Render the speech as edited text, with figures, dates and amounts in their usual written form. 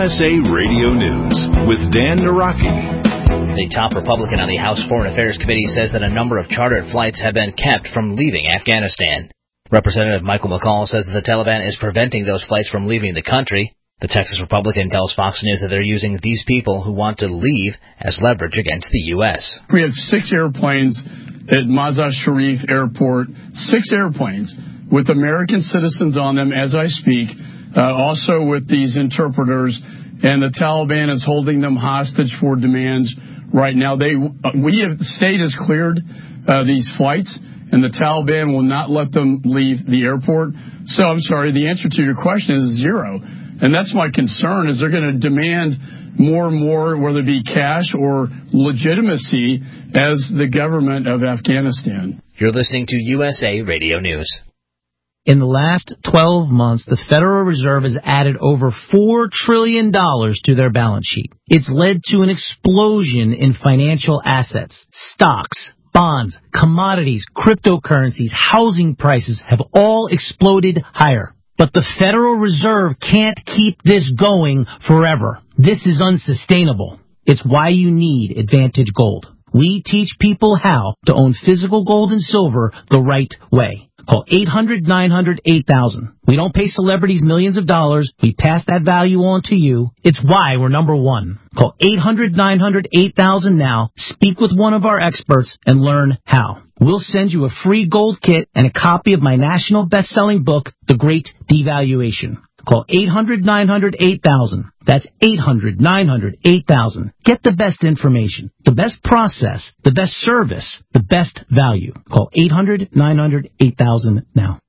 USA Radio News with Dan Naraki. The top Republican on the House Foreign Affairs Committee says that a number of chartered flights have been kept from leaving Afghanistan. Representative Michael McCall says that the Taliban is preventing those flights from leaving the country. The Texas Republican tells Fox News that they're using these people who want to leave as leverage against the U.S. We had 6 airplanes at Mazar Sharif Airport, 6 airplanes with American citizens on them as I speak, also with these interpreters, and the Taliban is holding them hostage for demands right now. The state has cleared these flights, and the Taliban will not let them leave the airport. So I'm sorry, the answer to your question is 0. And that's my concern, is they're going to demand more and more, whether it be cash or legitimacy, as the government of Afghanistan. You're listening to USA Radio News. In the last 12 months, the Federal Reserve has added over $4 trillion to their balance sheet. It's led to an explosion in financial assets. Stocks, bonds, commodities, cryptocurrencies, housing prices have all exploded higher. But the Federal Reserve can't keep this going forever. This is unsustainable. It's why you need Advantage Gold. We teach people how to own physical gold and silver the right way. Call 800-900-8000. We don't pay celebrities millions of dollars. We pass that value on to you. It's why we're number one. Call 800-900-8000 now. Speak with one of our experts and learn how. We'll send you a free gold kit and a copy of my national best-selling book, The Great Devaluation. Call 800-900-8000. That's 800-900-8000. Get the best information, the best process, the best service, the best value. Call 800-900-8000 now.